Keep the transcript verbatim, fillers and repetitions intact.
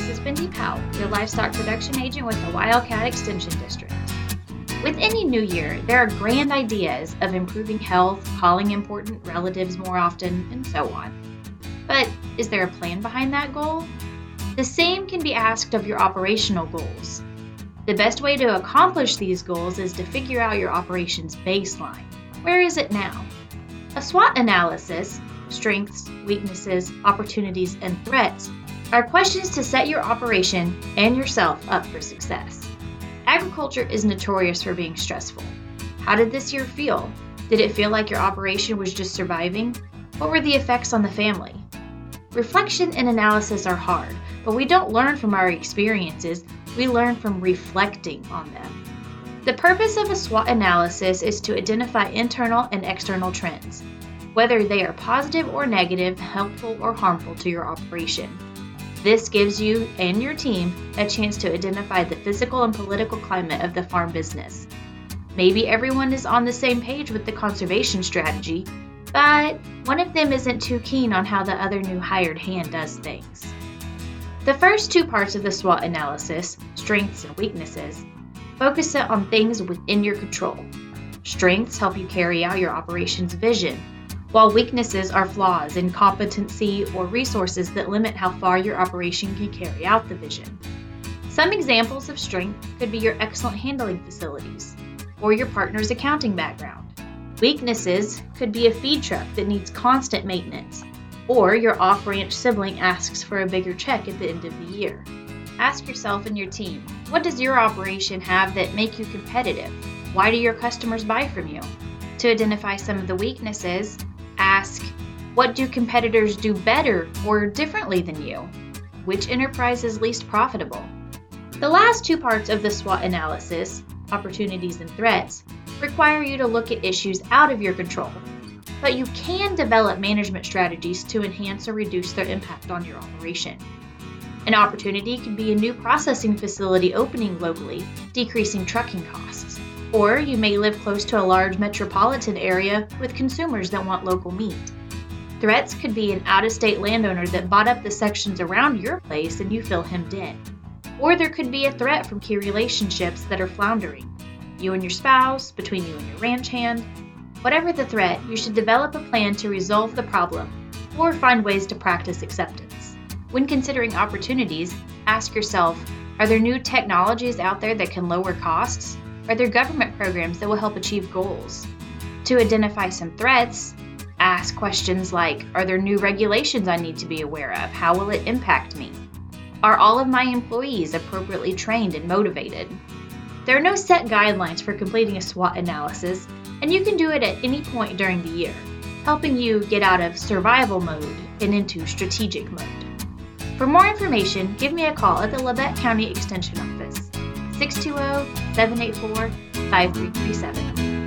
This is Bindi Powell, your livestock production agent with the Wildcat Extension District. With any new year, there are grand ideas of improving health, calling important relatives more often, and so on. But is there a plan behind that goal? The same can be asked of your operational goals. The best way to accomplish these goals is to figure out your operations baseline. Where is it now? A SWOT analysis, strengths, weaknesses, opportunities, and threats, are questions to set your operation and yourself up for success. Agriculture is notorious for being stressful. How did this year feel? Did it feel like your operation was just surviving? What were the effects on the family? Reflection and analysis are hard, but we don't learn from our experiences, we learn from reflecting on them. The purpose of a SWOT analysis is to identify internal and external trends, whether they are positive or negative, helpful or harmful to your operation. This gives you and your team a chance to identify the physical and political climate of the farm business. Maybe everyone is on the same page with the conservation strategy, but one of them isn't too keen on how the other new hired hand does things. The first two parts of the SWOT analysis, strengths and weaknesses, focus on things within your control. Strengths help you carry out your operation's vision, while weaknesses are flaws in competency or resources that limit how far your operation can carry out the vision. Some examples of strength could be your excellent handling facilities or your partner's accounting background. Weaknesses could be a feed truck that needs constant maintenance, or your off-ranch sibling asks for a bigger check at the end of the year. Ask yourself and your team, what does your operation have that make you competitive? Why do your customers buy from you? To identify some of the weaknesses, ask, what do competitors do better or differently than you? Which enterprise is least profitable? The last two parts of the SWOT analysis, opportunities and threats, require you to look at issues out of your control, but you can develop management strategies to enhance or reduce their impact on your operation. An opportunity could be a new processing facility opening locally, decreasing trucking costs. Or you may live close to a large metropolitan area with consumers that want local meat. Threats could be an out-of-state landowner that bought up the sections around your place and you feel hemmed in. Or there could be a threat from key relationships that are floundering. You and your spouse, between you and your ranch hand. Whatever the threat, you should develop a plan to resolve the problem or find ways to practice acceptance. When considering opportunities, ask yourself, are there new technologies out there that can lower costs? Are there government programs that will help achieve goals? To identify some threats, ask questions like, are there new regulations I need to be aware of? How will it impact me? Are all of my employees appropriately trained and motivated? There are no set guidelines for completing a SWOT analysis, and you can do it at any point during the year, helping you get out of survival mode and into strategic mode. For more information, give me a call at the Labette County Extension Office, six two zero, seven eight four, five three three seven.